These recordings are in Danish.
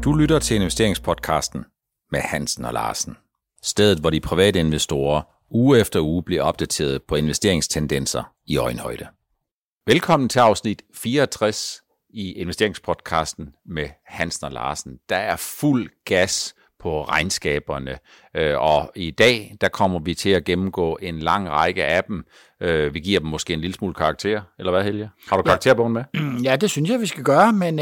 Du lytter til investeringspodcasten med Hansen og Larsen. Stedet, hvor de private investorer uge efter uge bliver opdateret på investeringstendenser i øjenhøjde. Velkommen til afsnit 64 i investeringspodcasten med Hansen og Larsen. Der er fuld gas på regnskaberne, og i dag der kommer vi til at gennemgå en lang række af dem. Vi giver dem måske en lille smule karakter, eller hvad, Helge? Har du karakterbogen med? Ja, det synes jeg, vi skal gøre, men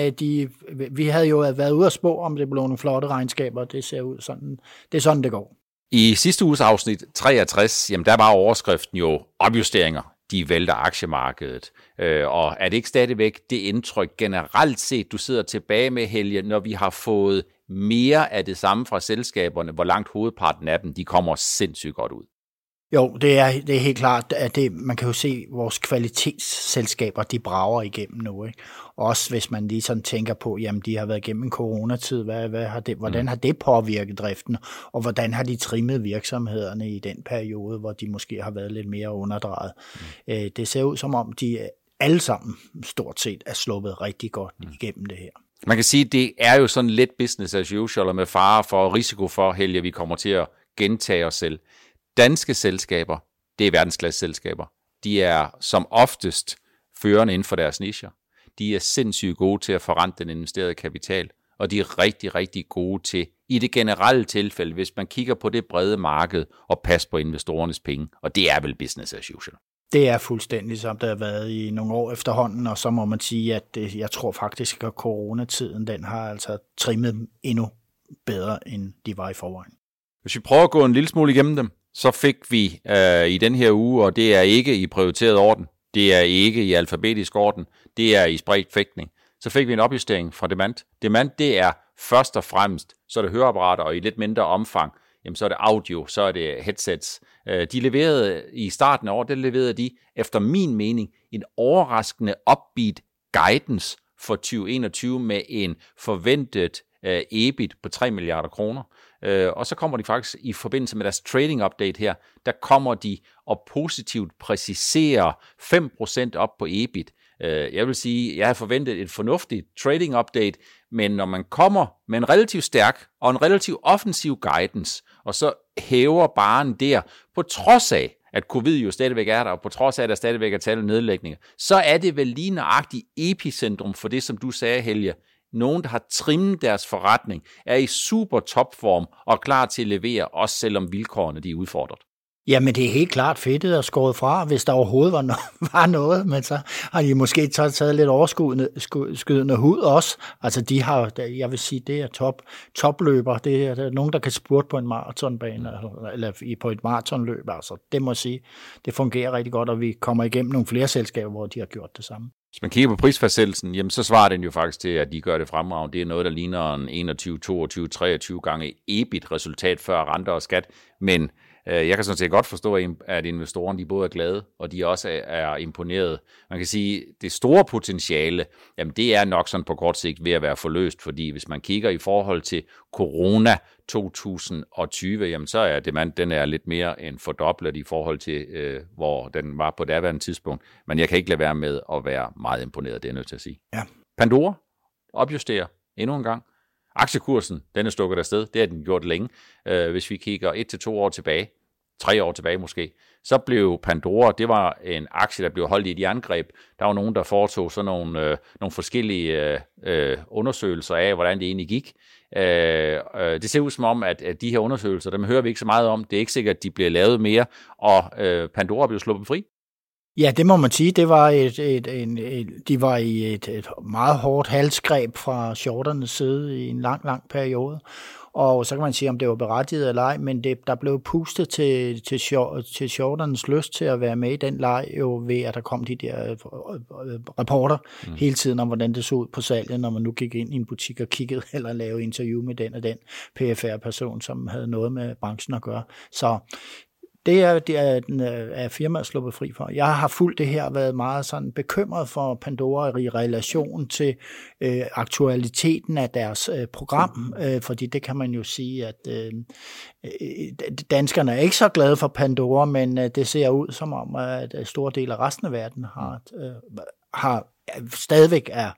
vi havde jo været ude at spå, om det blev nogle flotte regnskaber, og det ser ud sådan. Det er sådan, det går. I sidste uges afsnit 63, jamen der var overskriften jo opjusteringer. De vælter aktiemarkedet. Og er det ikke stadigvæk det indtryk generelt set, du sidder tilbage med, Helge, når vi har fået mere af det samme fra selskaberne, hvor langt hovedparten af dem, de kommer sindssygt godt ud? Jo, det er helt klart, at man kan jo se, at vores kvalitetsselskaber, de brager igennem nu, ikke? Også hvis man lige sådan tænker på, jamen de har været igennem en coronatid, hvordan har det påvirket driften, og hvordan har de trimmet virksomhederne i den periode, hvor de måske har været lidt mere underdrejet. Det ser ud som om, de alle sammen stort set er sluppet rigtig godt igennem det her. Man kan sige, at det er jo sådan lidt business as usual, og med fare for og risiko for, Helge, at vi kommer til at gentage os selv. Danske selskaber, det er verdensklasseselskaber. De er som oftest førende inden for deres nicher. De er sindssygt gode til at forrente den investerede kapital, og de er rigtig, rigtig gode til, i det generelle tilfælde, hvis man kigger på det brede marked, og passe på investorernes penge, og det er vel business as usual. Det er fuldstændig, som det har været i nogle år efterhånden, og så må man sige, at jeg tror faktisk, at coronatiden, den har altså trimmet endnu bedre, end de var i forvejen. Hvis vi prøver at gå en lille smule igennem dem, så fik vi i den her uge, og det er ikke i prioriteret orden, det er ikke i alfabetisk orden, det er i spredt fægtning, så fik vi en opjustering fra Demant. Demant, det er først og fremmest, så er det høreapparater, og i lidt mindre omfang, jamen så er det audio, så er det headsets. De leverede i starten af året, det leverede de efter min mening en overraskende upbeat guidance for 2021 med en forventet EBIT på 3 milliarder kroner. Og så kommer de faktisk i forbindelse med deres trading update her, der kommer de og positivt præciserer 5% op på EBIT. Jeg vil sige, jeg har forventet et fornuftigt trading update, men når man kommer med en relativt stærk og en relativt offensiv guidance, og så hæver barren der, på trods af, at covid jo stadigvæk er der, og på trods af, at der stadigvæk er tale om nedlægninger, så er det vel lige nøjagtigt epicentrum for det, som du sagde, Helge. Nogen, der har trimmet deres forretning, er i super topform og klar til at levere, også selvom vilkårene de er udfordret. Jamen, det er helt klart fedtet og skåret fra, hvis der overhovedet var noget, men så har de måske taget lidt overskydende hud også. Altså, de har, jeg vil sige, det er topløber. Det er nogen, der kan spurte på en maratonbane, eller på et maratonløb. Altså, det må jeg sige, det fungerer rigtig godt, og vi kommer igennem nogle flere selskaber, hvor de har gjort det samme. Hvis man kigger på prisfastsættelsen, jamen så svarer den jo faktisk til, at de gør det fremragende. Det er noget, der ligner en 21, 22, 23 gange EBIT-resultat før renter og skat. Men jeg kan sådan set godt forstå, at investorerne de både er glade, og de også er imponeret. Man kan sige, at det store potentiale, jamen det er nok sådan på kort sigt ved at være forløst, fordi hvis man kigger i forhold til corona 2020, jamen så er den er lidt mere end fordoblet i forhold til, hvor den var på daværende tidspunkt. Men jeg kan ikke lade være med at være meget imponeret, det er nødt til at sige. Ja. Pandora opjusterer endnu en gang. Aktiekursen, den er stukket afsted, det har den gjort længe. Hvis vi kigger 1 til 2 år tilbage, 3 år tilbage måske, så blev Pandora, det var en aktie, der blev holdt i et jerngreb. Der var nogen, der foretog sådan nogle forskellige undersøgelser af, hvordan det egentlig gik. Det ser ud som om, at de her undersøgelser, dem hører vi ikke så meget om. Det er ikke sikkert, at de bliver lavet mere, og Pandora blev sluppet fri. Ja, det må man sige. Det var de var i et meget hårdt halsgreb fra shorternes side i en lang periode. Og så kan man sige, om det var berettiget eller ej, men der blev pustet til shorternes lyst til at være med i den leg, jo ved at der kom de der rapporter hele tiden om, hvordan det så ud på salget, når man nu gik ind i en butik og kiggede eller lavede interview med den og den PFR-person, som havde noget med branchen at gøre. Så det er firmaet sluppet fri for. Jeg har fulgt det her, været meget sådan bekymret for Pandora i relation til aktualiteten af deres program, fordi det kan man jo sige, at danskerne er ikke så glade for Pandora, men det ser ud som om, at store dele af resten af verden har stadigvæk er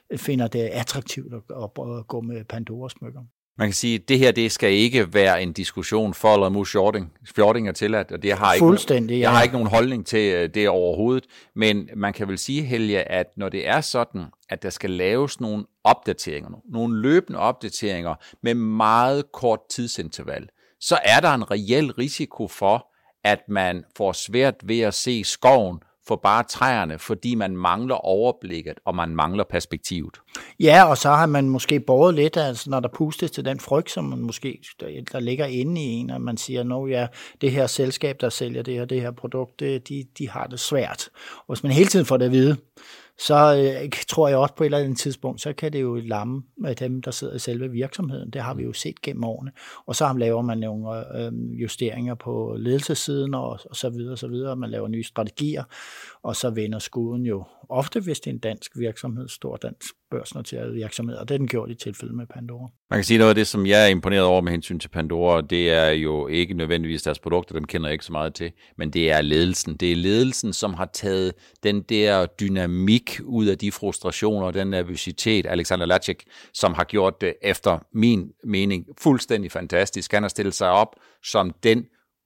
finder det attraktivt at gå med Pandora-smykker. Man kan sige, at det her, det skal ikke være en diskussion for eller imod shorting. Shorting er tilladt, og det har jeg har ikke nogen holdning til det overhovedet. Men man kan vel sige, Helge, at når det er sådan, at der skal laves nogle opdateringer, nogle løbende opdateringer med meget kort tidsinterval, så er der en reel risiko for, at man får svært ved at se skoven for bare træerne, fordi man mangler overblikket, og man mangler perspektivet. Ja, og så har man måske båret lidt, altså når der pustes til den frygt, som man måske, der ligger inde i en, og man siger, ja, det her selskab, der sælger det her produkt, de har det svært. Og hvis man hele tiden får det at vide, så tror jeg også på et eller andet tidspunkt, så kan det jo lamme dem, der sidder i selve virksomheden. Det har vi jo set gennem årene. Og så laver man nogle justeringer på ledelsessiden og så videre, så videre. Man laver nye strategier, og så vender skuden jo ofte, hvis det er en dansk virksomhed, stor dansk børsnoteret virksomhed, og det er den gjort i tilfælde med Pandora. Man kan sige noget af det, som jeg er imponeret over med hensyn til Pandora, det er jo ikke nødvendigvis deres produkter, dem kender jeg ikke så meget til, men det er ledelsen. Det er ledelsen, som har taget den der dynamik ud af de frustrationer og den nervøsitet, Alexander Lacik, som har gjort det efter min mening fuldstændig fantastisk. Han har stillet sig op som den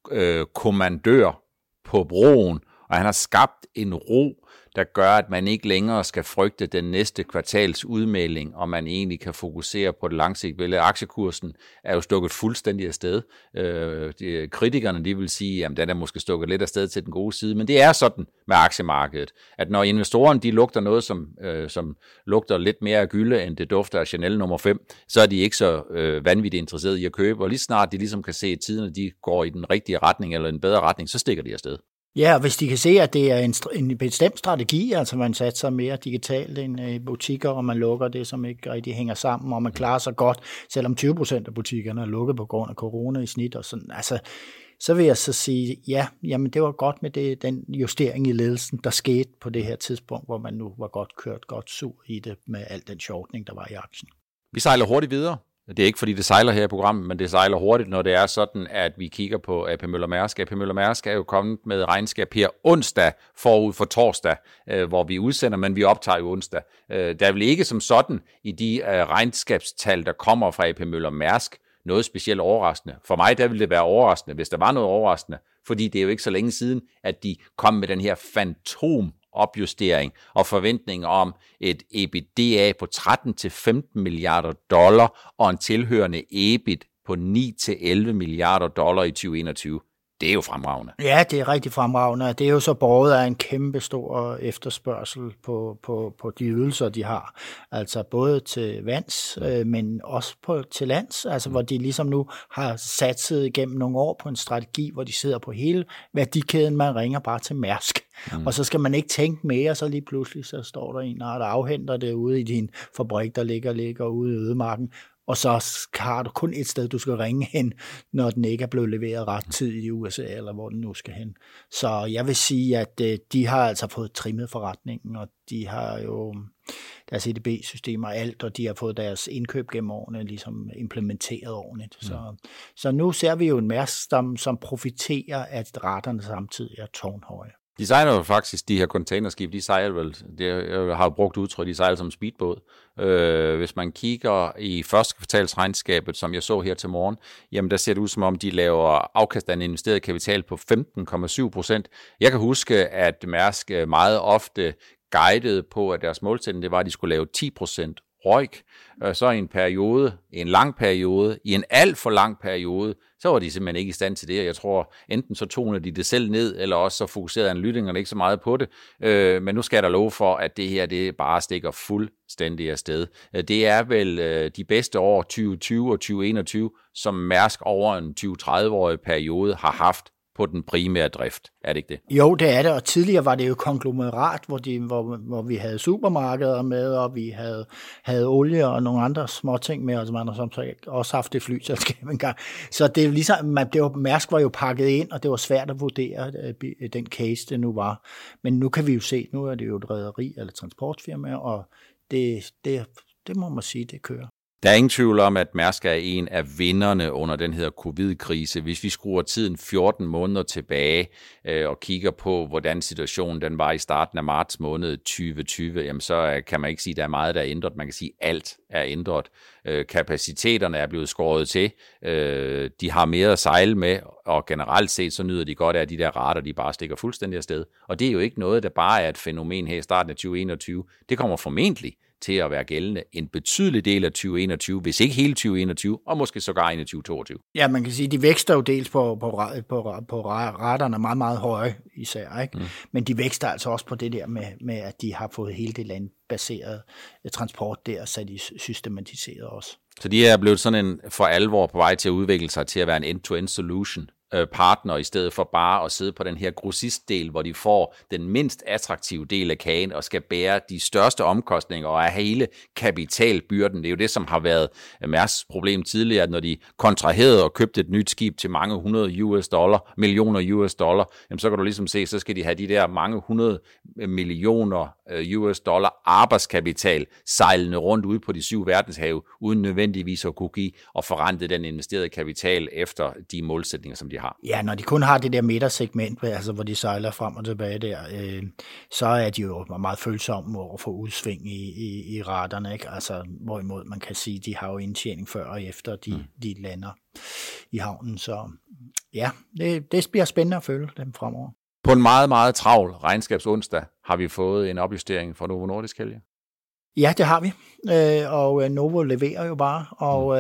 kommandør på broen, og han har skabt en ro, der gør, at man ikke længere skal frygte den næste kvartals udmelding, og man egentlig kan fokusere på det langsigtede billede. Aktiekursen er jo stukket fuldstændig afsted. Kritikerne, de vil sige, at den er måske stukket lidt afsted til den gode side, men det er sådan med aktiemarkedet, at når investorerne de lugter noget, som lugter lidt mere af gylde, end det dufter af Chanel nummer 5, så er de ikke så vanvittigt interesserede i at købe, og lige snart de ligesom kan se, at tiderne de går i den rigtige retning, eller en bedre retning, så stikker de afsted. Ja, hvis de kan se, at det er en bestemt strategi, altså man satser mere digitalt end i butikker, og man lukker det, som ikke rigtig hænger sammen, og man klarer sig godt, selvom 20% af butikkerne er lukket på grund af corona i snit og sådan, altså, så vil jeg så sige, ja, jamen det var godt med den justering i ledelsen, der skete på det her tidspunkt, hvor man nu var godt sur i det med al den shortning, der var i aktien. Vi sejler hurtigt videre. Det er ikke, fordi det sejler her i programmet, men det sejler hurtigt, når det er sådan, at vi kigger på AP Møller Mærsk. AP Møller Mærsk er jo kommet med regnskab her onsdag forud for torsdag, hvor vi udsender, men vi optager jo onsdag. Der er vel ikke som sådan i de regnskabstal, der kommer fra AP Møller Mærsk, noget specielt overraskende. For mig der ville det være overraskende, hvis der var noget overraskende, fordi det er jo ikke så længe siden, at de kom med den her opjustering og forventning om et EBITDA på 13-15 milliarder dollar og en tilhørende EBIT på 9-11 milliarder dollar i 2021. Det er jo fremragende. Ja, det er rigtig fremragende. Det er jo så båret af en kæmpe stor efterspørgsel på de ydelser, de har. Altså både til vands, men også til lands. Altså hvor de ligesom nu har satset igennem nogle år på en strategi, hvor de sidder på hele værdikæden. Man ringer bare til Mærsk. Og så skal man ikke tænke mere, så lige pludselig så står der en, der afhenter det ude i din fabrik, der ligger ude i ødemarken. Og så har du kun et sted, du skal ringe hen, når den ikke er blevet leveret ret tid i USA, eller hvor den nu skal hen. Så jeg vil sige, at de har altså fået trimmet forretningen, og de har jo deres EDB-systemer og alt, og de har fået deres indkøb gennem årene ligesom implementeret ordentligt. Så nu ser vi jo en Mærsk, som profiterer, at raterne samtidig er tårnhøje. De sejler jo faktisk, de her containerskib, de sejler vel, jeg har jo brugt udtryk, de sejler som speedbåd. Hvis man kigger i første kvartalsregnskabet, som jeg så her til morgen, jamen der ser det ud som om, de laver afkast af en investeret kapital på 15,7%. Jeg kan huske, at Mærsk meget ofte guidede på, at deres målsætning det var, at de skulle lave 10% ROIC, så i en lang periode, i en alt for lang periode, så var de simpelthen ikke i stand til det, og jeg tror, enten så tonede de det selv ned, eller også så fokuserede analytikerne ikke så meget på det, men nu skal jeg da love for, at det her, det bare stikker fuldstændig afsted. Det er vel de bedste år, 2020 og 2021, som Mærsk over en 20-30-årig periode har haft på den primære drift. Er det ikke det? Jo, det er det, og tidligere var det jo konglomerat, hvor vi havde supermarkeder med, og vi havde olie og nogle andre småting med, altså man har som sagt også haft det flyselskab engang. Så det er ligesom, Mærsk var jo pakket ind, og det var svært at vurdere den case, det nu var. Men nu kan vi jo se, nu er det jo et rederi eller transportfirma, og det må man sige, det kører. Der er ingen tvivl om, at Mærsk er en af vinderne under den her covid-krise. Hvis vi skruer tiden 14 måneder tilbage og kigger på, hvordan situationen den var i starten af marts måned 2020, jamen så kan man ikke sige, at der er meget, der er ændret. Man kan sige, at alt er ændret. Kapaciteterne er blevet skåret til. De har mere at sejle med, og generelt set så nyder de godt af, at de der rater, de bare stikker fuldstændig afsted. Og det er jo ikke noget, der bare er et fænomen her i starten af 2021. Det kommer formentlig til at være gældende en betydelig del af 2021, hvis ikke hele 2021, og måske sågar ind i 2022. Ja, man kan sige, at de vækster jo dels på raterne meget, meget høje især, ikke? Men de vækster altså også på det der med, at de har fået hele det landbaserede transport der, så de systematiseret også. Så de er blevet sådan en for alvor på vej til at udvikle sig til at være en end-to-end solution partner, i stedet for bare at sidde på den her grossistdel, hvor de får den mindst attraktive del af kagen og skal bære de største omkostninger og have hele kapitalbyrden. Det er jo det, som har været Mærsks problem tidligere, at når de kontraherede og købte et nyt skib til mange millioner US dollar, jamen så kan du ligesom se, så skal de have de der mange 100 millioner US dollar arbejdskapital sejlende rundt ude på de 7 verdenshave, uden nødvendigvis at kunne give og forrente den investerede kapital efter de målsætninger, som de har. Ja, når de kun har det der midtersegment, altså hvor de sejler frem og tilbage der, så er de jo meget følsomme over for udsving i raterne, ikke? Altså, hvorimod man kan sige, de har jo indtjening før og efter, de lander i havnen. Så ja, det bliver spændende at følge dem fremover. På en meget, meget travl regnskabsonsdag har vi fået en opjustering fra Novo Nordisk, Helge. Ja, det har vi, og Novo leverer jo bare, og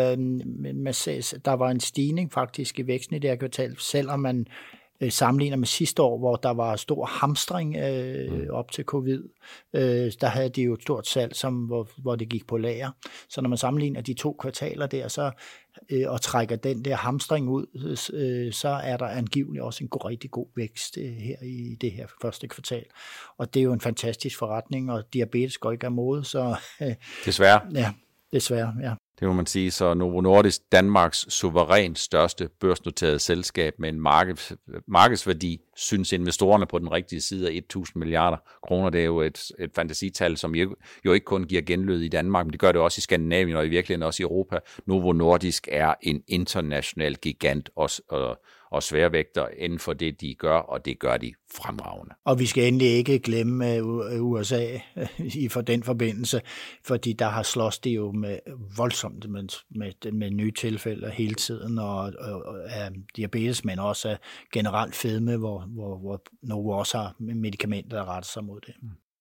der var en stigning faktisk i væksten i det her kvartal, selvom man sammenligner med sidste år, hvor der var stor hamstring op til covid. Der havde de jo et stort salg, hvor det gik på lager. Så når man sammenligner de 2 kvartaler der, så og trækker den der hamstring ud, så er der angiveligt også en rigtig god vækst her i det her første kvartal. Og det er jo en fantastisk forretning, og diabetes går ikke af mode, så desværre. Ja, desværre, ja. Det må man sige, så Novo Nordisk, Danmarks suverænt største børsnoterede selskab med en markedsværdi, synes investorerne på den rigtige side af 1.000 milliarder kroner. Det er jo et fantasital, som jo ikke kun giver genlyd i Danmark, men det gør det også i Skandinavien og i virkeligheden også i Europa. Novo Nordisk er en international gigant og sværvægter inden for det, de gør, og det gør de fremragende. Og vi skal endelig ikke glemme USA for den forbindelse, fordi der har slås det jo med voldsomt med nye tilfælde hele tiden, og diabetes, men også generelt fedme, hvor Novo også har medicamenter, der retter sig mod det.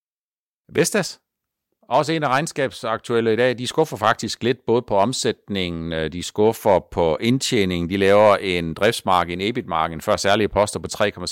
Vestas? Også en af regnskabsaktuelle i dag, de skuffer faktisk lidt både på omsætningen, de skuffer på indtjeningen, de laver en driftsmargin, EBIT-margin, før særlige poster på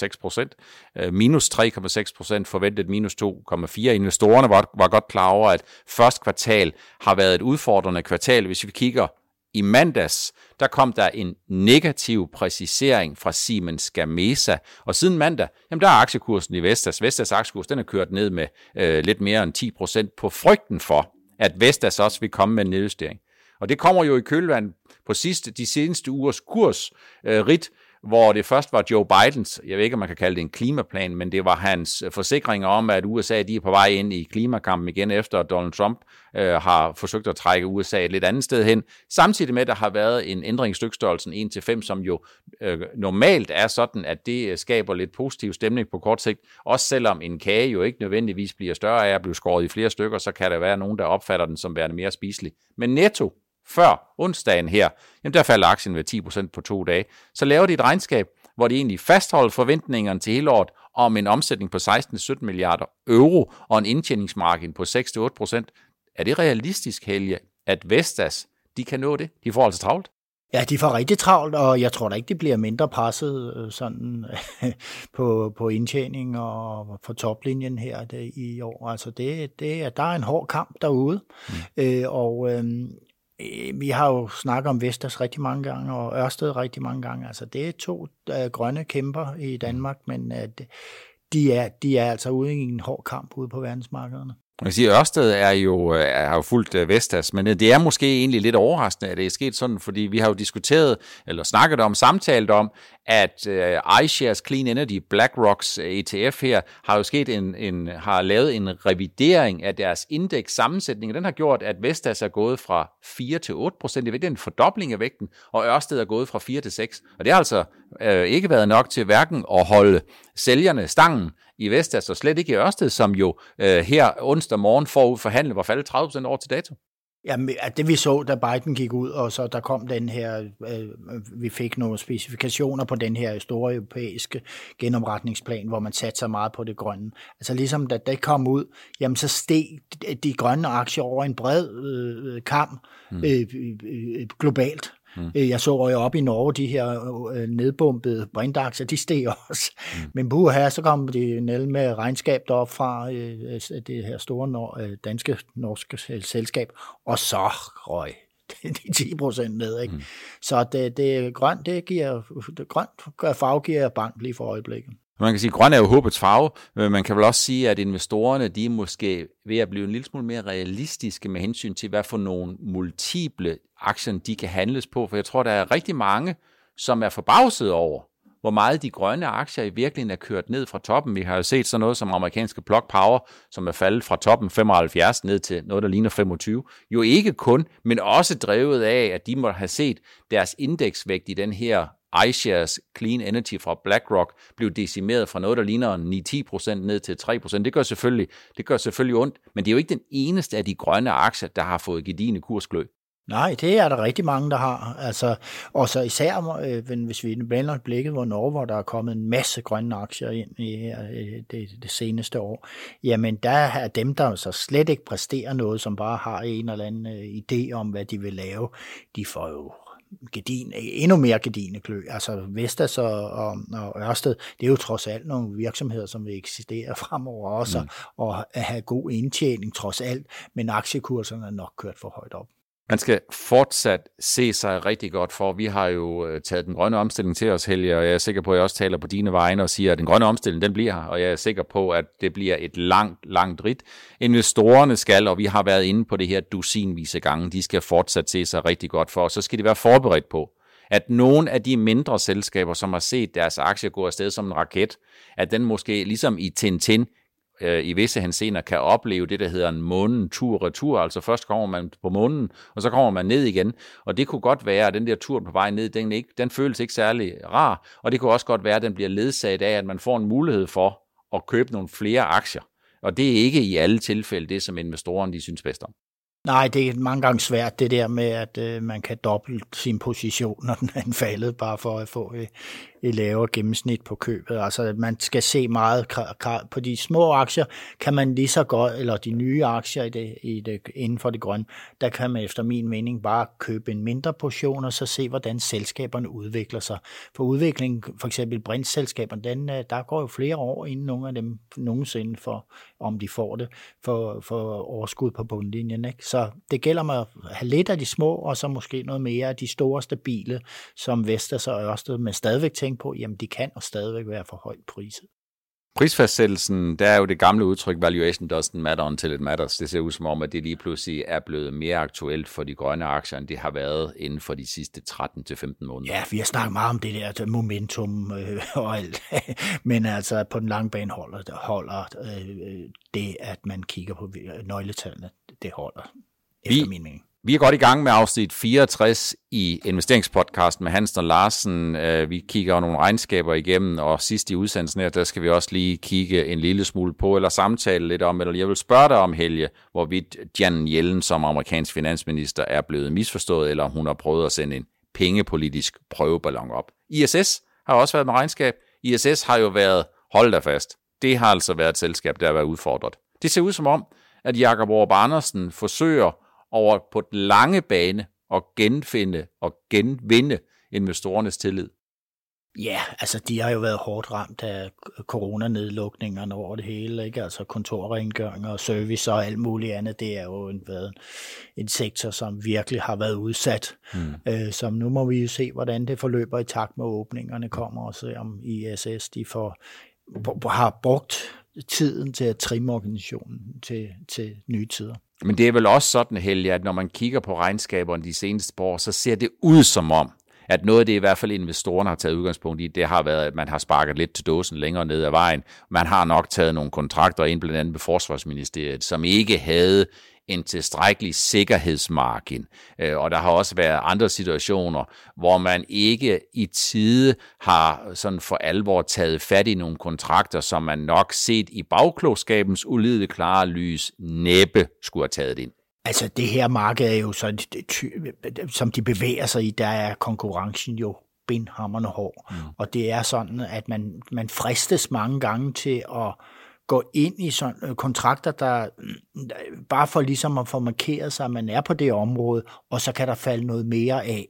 3,6%, minus 3,6%, forventet minus 2,4%. Investorerne var godt klar over, at første kvartal har været et udfordrende kvartal. Hvis vi kigger i mandags, der kom der en negativ præcisering fra Siemens Gamesa, og siden mandag, jamen der er aktiekursen i Vestas aktiekurs, den er kørt ned med lidt mere end 10% på frygten for, at Vestas også vil komme med en nedjustering. Og det kommer jo i kølvand på de seneste ugers kursrit, hvor det først var Joe Bidens, jeg ved ikke, om man kan kalde det en klimaplan, men det var hans forsikringer om, at USA de er på vej ind i klimakampen igen, efter at Donald Trump har forsøgt at trække USA et lidt andet sted hen. Samtidig med, at der har været en ændring i stykstørrelsen 1-5, som jo normalt er sådan, at det skaber lidt positiv stemning på kort sigt. Også selvom en kage jo ikke nødvendigvis bliver større af at blive skåret i flere stykker, så kan der være nogen, der opfatter den som værende mere spiselig. Men netto, før onsdagen her, jamen der falder aktien ved 10% på 2 dage. Så laver de et regnskab, hvor de egentlig fastholder forventningerne til hele året om en omsætning på 16-17 milliarder euro og en indtjeningsmargin på 6-8%. Er det realistisk, Helge, at Vestas, de kan nå det? De får altså travlt? Ja, de får rigtig travlt, og jeg tror da ikke, de bliver mindre presset sådan på indtjening og på toplinjen her i år. Altså der er en hård kamp derude, vi har jo snakket om Vestas rigtig mange gange, og Ørsted rigtig mange gange. Altså, det er 2 grønne kæmper i Danmark, men de er altså ude i en hård kamp ude på verdensmarkederne. Man kan sige, at Ørsted har jo fulgt Vestas, men det er måske egentlig lidt overraskende, at det er sket sådan, fordi vi har jo diskuteret, eller snakket om, samtalt om, at iShares Clean Energy, BlackRocks ETF her, har jo har lavet en revidering af deres indeks sammensætning, og den har gjort, at Vestas er gået fra 4 til 8%, det er en fordobling af vægten, og Ørsted er gået fra 4 til 6, og det har altså ikke været nok til hverken at holde sælgerne stangen i Vestas, og slet ikke i Ørsted, som jo her onsdag morgen forud for handel var faldet 30% over til dato. Ja, det vi så, da Biden gik ud, og så der kom den her, vi fik nogle specifikationer på den her store europæiske genopretningsplan, hvor man satte sig meget på det grønne. Altså ligesom da det kom ud, jamen så steg de grønne aktier over en bred kam globalt. Jeg så jo op i Norge, de her nedbumpede brintaktier, de steg også. Men her, så kom de ned med regnskab deroppe fra det her store danske selskab, og så røg de 10% ned. Ikke? Så det grønt, grønt farve giver bank lige for øjeblikket. Man kan sige, at grøn er jo håbets farve, men man kan vel også sige, at investorerne, de er måske ved at blive en lille smule mere realistiske med hensyn til, hvad for nogle multiple aktier, de kan handles på. For jeg tror, der er rigtig mange, som er forbavset over, hvor meget de grønne aktier i virkeligheden er kørt ned fra toppen. Vi har jo set sådan noget som amerikanske Plug Power, som er faldet fra toppen 75 ned til noget, der ligner 25. Jo ikke kun, men også drevet af, at de må have set deres indeksvægt i den her iShares Clean Energy fra BlackRock blev decimeret fra noget, der ligner 9-10% ned til 3%. Det gør selvfølgelig ondt, men det er jo ikke den eneste af de grønne aktier, der har fået gedigne kursglø. Nej, det er der rigtig mange, der har. Altså, og så især, hvis vi vender blikket hvor Norge, hvor der er kommet en masse grønne aktier ind i det seneste år, jamen der er dem, der så slet ikke præsterer noget, som bare har en eller anden idé om, hvad de vil lave, de får jo endnu mere gedigne klø. Altså Vestas og Ørsted, det er jo trods alt nogle virksomheder, som vil eksistere fremover også, og have god indtjening trods alt, men aktiekurserne er nok kørt for højt op. Man skal fortsat se sig rigtig godt for. Vi har jo taget den grønne omstilling til os, Helge, og jeg er sikker på, at jeg også taler på dine vegne og siger, at den grønne omstilling, den bliver her, og jeg er sikker på, at det bliver et langt ridt. Investorerne skal, og vi har været inde på det her dusinvise gange, de skal fortsat se sig rigtig godt for, og så skal de være forberedt på, at nogle af de mindre selskaber, som har set deres aktier gå afsted som en raket, at den måske ligesom i Tintin, i visse henseender kan opleve det, der hedder en månen tur-retur, altså først kommer man på månen, og så kommer man ned igen, og det kunne godt være, at den der tur på vej ned, den føles ikke særlig rar, og det kunne også godt være, at den bliver ledsaget af, at man får en mulighed for at købe nogle flere aktier, og det er ikke i alle tilfælde det, som investorerne de synes bedst om. Nej, det er mange gange svært det der med, at man kan doble sin position, når den er faldet, bare for at få et lavere gennemsnit på købet. Altså man skal se meget på de små aktier, kan man lige så godt, eller de nye aktier inden for det grønne, der kan man efter min mening bare købe en mindre portion, og så se, hvordan selskaberne udvikler sig. For udviklingen, for eksempel brintselskaberne, der går jo flere år, inden nogle af dem nogensinde om de får det, for overskud på bundlinjen, ikke? Så det gælder med at have lidt af de små, og så måske noget mere af de store stabile, som Vestas og Ørsted, men stadigvæk tænke på, jamen de kan og stadigvæk være for højt priset. Prisfastsættelsen, der er jo det gamle udtryk, valuation doesn't matter until it matters. Det ser ud som om, at det lige pludselig er blevet mere aktuelt for de grønne aktier, end det har været inden for de sidste 13-15 måneder. Ja, vi har snakket meget om det der momentum og alt, men altså på den lange bane holder det, at man kigger på nøgletallene, det holder efter min mening. Vi er godt i gang med afsnit 64 i investeringspodcasten med Hansen og Larsen. Vi kigger nogle regnskaber igennem, og sidst i udsendelsen her, der skal vi også lige kigge en lille smule på, eller samtale lidt om, eller jeg vil spørge dig om, Helge, hvorvidt Janet Yellen som amerikansk finansminister er blevet misforstået, eller om hun har prøvet at sende en pengepolitisk prøveballon op. ISS har også været med regnskab. ISS har jo været, hold da fast, det har altså været et selskab, der har været udfordret. Det ser ud som om, at Jakob Aarup Andersen forsøger over på den lange bane at genfinde og genvinde investorernes tillid. Ja, altså de har jo været hårdt ramt af coronanedlukningerne over det hele, ikke? Altså kontorrengøring og service og alt muligt andet, det er jo en sektor, som virkelig har været udsat. Så nu må vi jo se, hvordan det forløber i takt med åbningerne kommer, og se om ISS de har brugt tiden til at trimme organisationen til nye tider. Men det er vel også sådan, Helge, at når man kigger på regnskaberne de seneste par år, så ser det ud som om, at noget af det i hvert fald investorerne har taget udgangspunkt i, det har været, at man har sparket lidt til dåsen længere ned ad vejen. Man har nok taget nogle kontrakter ind, blandt andet med Forsvarsministeriet, som ikke havde en tilstrækkelig sikkerhedsmargin. Og der har også været andre situationer, hvor man ikke i tide har sådan for alvor taget fat i nogle kontrakter, som man nok set i bagklogskabens ulideligt klare lys næppe skulle have taget ind. Altså det her marked er jo så, som de bevæger sig i, der er konkurrencen jo benhamrende hård. Og det er sådan, at man fristes mange gange til at gå ind i sådan kontrakter, der bare for ligesom at få markeret sig, at man er på det område, og så kan der falde noget mere af.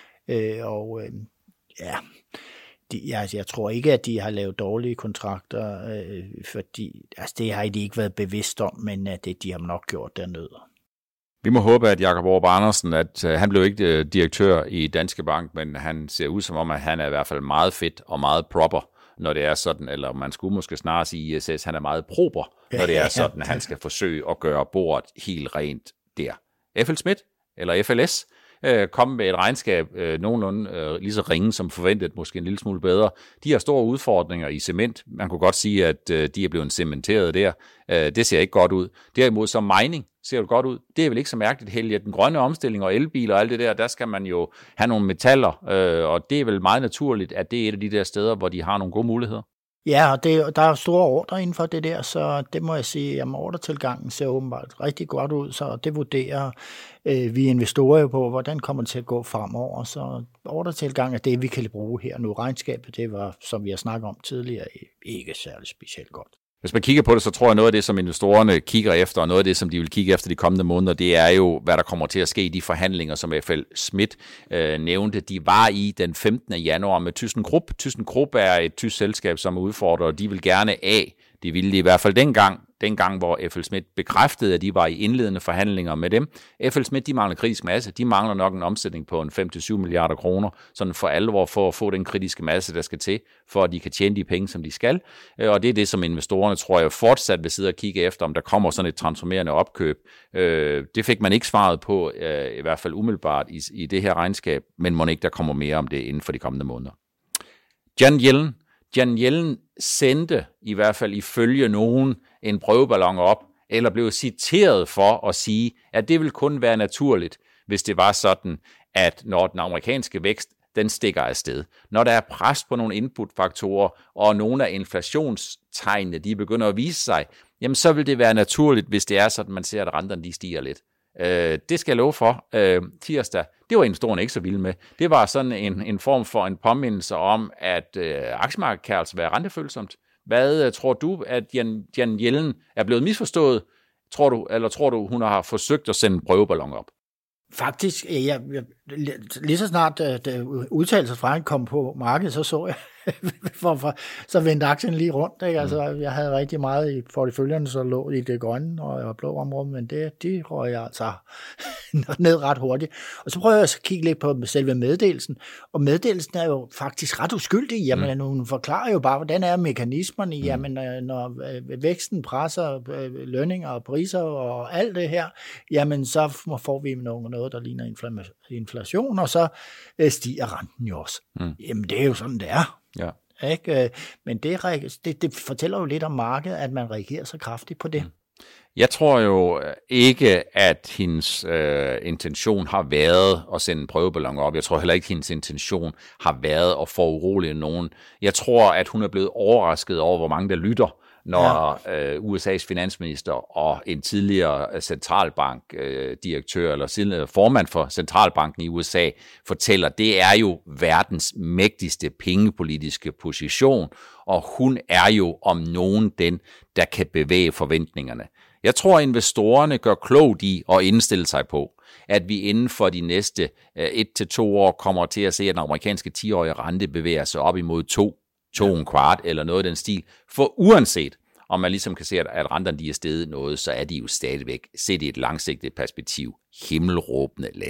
Jeg tror ikke, at de har lavet dårlige kontrakter, fordi altså, det har de ikke været bevidst om, men at de har nok gjort dernede. Vi må håbe, at Jakob Aarup Andersen, at han blev ikke direktør i Danske Bank, men han ser ud som om, at han er i hvert fald meget fedt og meget proper, når det er sådan, eller man skulle måske snarere sige ISS, han er meget prober, når det er sådan, at han skal forsøge at gøre bordet helt rent der. FLSmidth, eller FLS, kom med et regnskab nogenlunde lige så ringe som forventet, måske en lille smule bedre. De har store udfordringer i cement. Man kunne godt sige, at de er blevet cementeret der. Det ser ikke godt ud. Derimod som mining ser det godt ud. Det er vel ikke så mærkeligt, Helge. Den grønne omstilling og elbiler og alt det der skal man jo have nogle metaller, og det er vel meget naturligt, at det er et af de der steder, hvor de har nogle gode muligheder. Ja, og der er store ordre inden for det der, så det må jeg sige, at ordretilgangen ser åbenbart rigtig godt ud, så det vurderer vi investorer jo på, hvordan kommer det til at gå fremover. Så ordretilgang er det, vi kan bruge her nu. Regnskabet, det var, som vi har snakket om tidligere, ikke særlig specielt godt. Hvis man kigger på det, så tror jeg, noget af det, som investorerne kigger efter, og noget af det, som de vil kigge efter de kommende måneder, det er jo, hvad der kommer til at ske i de forhandlinger, som FLSmidth nævnte. De var i den 15. januar med ThyssenKrupp. ThyssenKrupp er et tysk selskab, som er udfordret, og de vil gerne af. De ville de i hvert fald dengang, hvor FLSmidth bekræftede, at de var i indledende forhandlinger med dem. FLSmidth, de mangler kritisk masse. De mangler nok en omsætning på en 5-7 milliarder kroner, sådan for alvor for at få den kritiske masse, der skal til, for at de kan tjene de penge, som de skal. Og det er det, som investorerne, tror jeg, fortsat vil sidde og kigge efter, om der kommer sådan et transformerende opkøb. Det fik man ikke svaret på, i hvert fald umiddelbart i det her regnskab, men må ikke, der kommer mere om det inden for de kommende måneder. Janet Yellen sendte i hvert fald ifølge nogen en prøveballon op, eller blev citeret for at sige, at det vil kun være naturligt, hvis det var sådan, at når den amerikanske vækst, den stikker afsted. Når der er pres på nogle inputfaktorer, og nogle af inflationstegnene, de begynder at vise sig, jamen så vil det være naturligt, hvis det er sådan, man ser, at renterne de stiger lidt. Det skal jeg love for. Tirsdag, det var investorerne ikke så vilde med. Det var sådan en form for en påmindelse om, at aktiemarkedet kan altså være rentefølsomt. Hvad tror du, at Janet Yellen er blevet misforstået? Tror du, hun har forsøgt at sende en prøveballon op? Faktisk, lige så snart udtalelser fra kom på markedet, så jeg, så vendte aktien lige rundt. Ikke? Altså, jeg havde rigtig meget i porteføljen, så lå i det grønne og blå område, men de røg jeg altså ned ret hurtigt. Og så prøver jeg at kigge lidt på selve meddelelsen, og meddelelsen er jo faktisk ret uskyldig. Jamen, hun forklarer jo bare, hvordan er mekanismerne, jamen, når væksten presser lønninger og priser og alt det her, jamen, så får vi noget, der ligner inflation, og så stiger renten jo også. Jamen, det er jo sådan, det er. Ja. Ikke? Men det fortæller jo lidt om markedet, at man reagerer så kraftigt på det. Jeg tror jo ikke, at hendes intention har været at sende en prøveballon op. Jeg tror heller ikke, at hendes intention har været at forurolige nogen. Jeg tror, at hun er blevet overrasket over, hvor mange der lytter, når USA's finansminister og en tidligere centralbankdirektør eller formand for centralbanken i USA fortæller, det er jo verdens mægtigste pengepolitiske position, og hun er jo om nogen den, der kan bevæge forventningerne. Jeg tror, investorerne gør klogt i at indstille sig på, at vi inden for de næste 1-2 år kommer til at se, at den amerikanske 10-årige rente bevæger sig op imod 2,25 eller noget af den stil. For uanset om man ligesom kan se, at renterne de er steget noget, så er de jo stadigvæk set i et langsigtet perspektiv himmelråbende lave.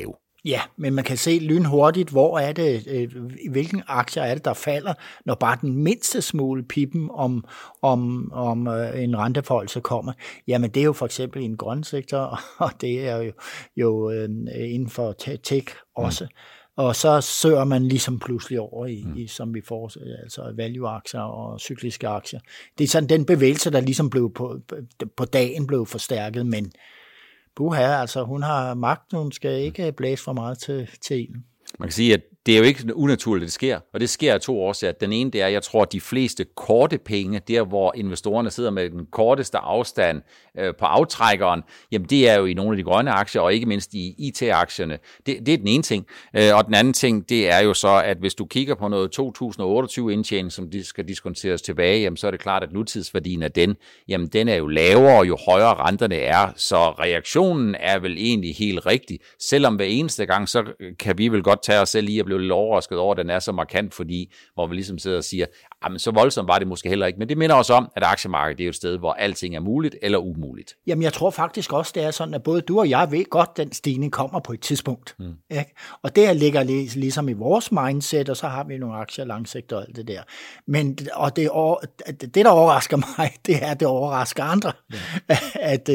Ja, men man kan se lynhurtigt, hvor er det, hvilken aktier er det, der falder, når bare den mindste smule pippen om en renteforholdelse kommer. Jamen, det er jo for eksempel i en grøn sektor, og det er jo inden for tech også. Og så søger man ligesom pludselig over i som vi får, altså value-aktier og cykliske aktier. Det er sådan den bevægelse, der ligesom blev på dagen blev forstærket, men altså hun har magt, hun skal ikke blæse for meget til ilden. Man kan sige, at det er jo ikke unaturligt, at det sker, og det sker af 2 årsager. Den ene, det er, jeg tror, at de fleste korte penge, der hvor investorerne sidder med den korteste afstand på aftrækkeren, jamen det er jo i nogle af de grønne aktier, og ikke mindst i IT-aktierne. Det er den ene ting. Og den anden ting, det er jo så, at hvis du kigger på noget 2028 indtjening, som skal diskonteres tilbage, jamen så er det klart, at nutidsværdien af den, jamen den er jo lavere, jo højere renterne er, så reaktionen er vel egentlig helt rigtig. Selvom hver eneste gang, så kan vi vel godt tage os selv i at blive lidt overrasket over, at den er så markant, fordi hvor vi ligesom sidder og siger, men så voldsomt var det måske heller ikke. Men det minder os om, at aktiemarkedet det er jo et sted, hvor alting er muligt eller umuligt. Jamen jeg tror faktisk også, det er sådan, at både du og jeg ved godt, at den stigning kommer på et tidspunkt. Ikke? Og det ligger ligesom i vores mindset, og så har vi nogle aktier langsigtet og alt det der. Men og det, der overrasker mig, det er, at det overrasker andre, at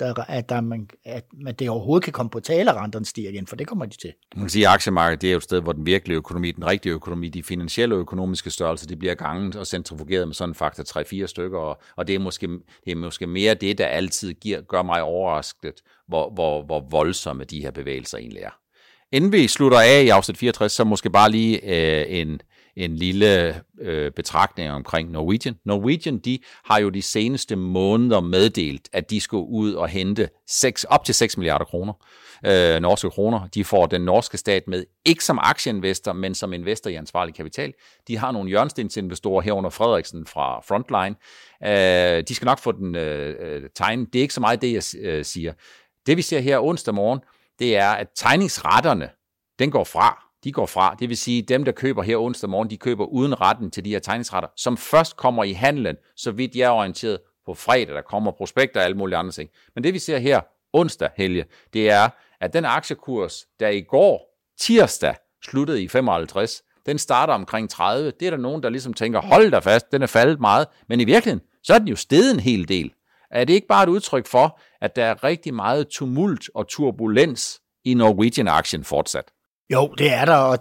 det overhovedet kan komme på tale, at renterne stiger igen, for det kommer de til. Man kan sige, at aktiemarkedet det er jo et sted, hvor den virkelige økonomi, den rigtige økonomi, de finansielle og økonomiske størrelser, de bliver ganget og centrifugeret med sådan en faktor 3-4 stykker, og det er måske mere det, der altid gør mig overrasket, hvor voldsomme de her bevægelser egentlig er. Inden vi slutter af i afsnit 64, så måske bare lige en lille betragtning omkring Norwegian. Norwegian, de har jo de seneste måneder meddelt, at de skal ud og hente op til 6 milliarder kroner, norske kroner. De får den norske stat med, ikke som aktieinvestor, men som investor i ansvarlig kapital. De har nogle hjørnestensinvestorer herunder Frederiksen fra Frontline. De skal nok få den tegnet. Det er ikke så meget det, jeg siger. Det vi ser her onsdag morgen, det er, at tegningsretterne, de går fra. Det vil sige, dem, der køber her onsdag morgen, de køber uden retten til de her tegningsretter, som først kommer i handlen, så vidt jeg er orienteret på fredag, der kommer prospekter og alle mulige andre ting. Men det vi ser her onsdag, Helge, det er, at den aktiekurs, der i går, tirsdag, sluttede i 55, den starter omkring 30. Det er der nogen, der ligesom tænker, hold da fast, den er faldet meget. Men i virkeligheden, så er den jo steget en hel del. Er det ikke bare et udtryk for, at der er rigtig meget tumult og turbulens i Norwegian-aktien fortsat? Jo, det er der, og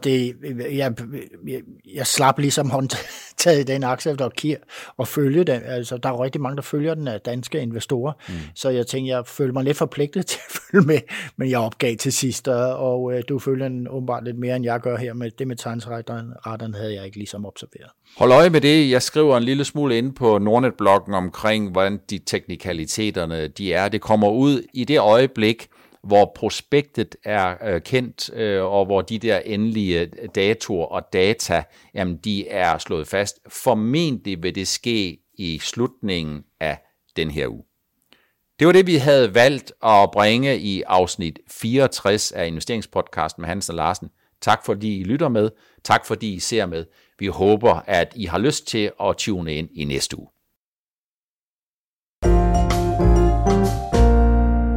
jeg slap ligesom håndtaget i den aktie, der kier og følge den. Altså, der er rigtig mange, der følger den af danske investorer, så jeg tænkte, jeg følte mig lidt forpligtet til at følge med, men jeg opgav til sidst, og du følger den åbenbart lidt mere, end jeg gør her med det med tegnsretterne, havde jeg ikke ligesom observeret. Hold øje med det. Jeg skriver en lille smule inde på Nordnet-bloggen omkring, hvordan de teknikaliteterne de er. Det kommer ud i det øjeblik, hvor prospektet er kendt, og hvor de der endelige datoer og data, jamen de er slået fast. Formentlig vil det ske i slutningen af den her uge. Det var det, vi havde valgt at bringe i afsnit 64 af Investeringspodcasten med Hansen og Larsen. Tak fordi I lytter med. Tak fordi I ser med. Vi håber, at I har lyst til at tune ind i næste uge.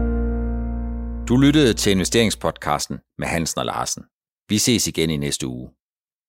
Du lyttede til Investeringspodcasten med Hansen og Larsen. Vi ses igen i næste uge.